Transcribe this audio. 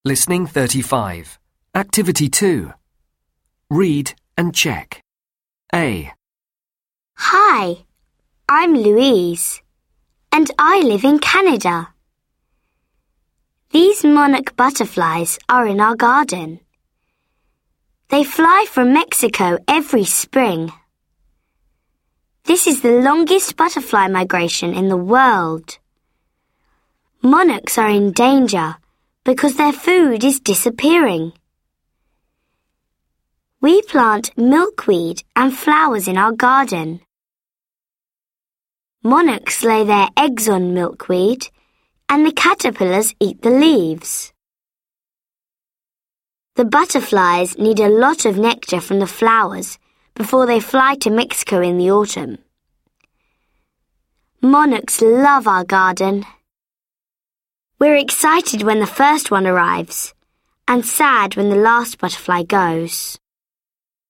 Listening 35. Activity 2. Read and check. A, Hi, I'm Louise, and I live in Canada. These monarch butterflies are in our garden. They fly from Mexico every spring. This is the longest butterfly migration in the world. Monarchs are in danger because their food is disappearing. We plant milkweed and flowers in our garden. Monarchs lay their eggs on milkweed, and the caterpillars eat the leaves. The butterflies need a lot of nectar from the flowers before they fly to Mexico in the autumn. Monarchs love our garden. We're excited when the first one arrives, and sad when the last butterfly goes.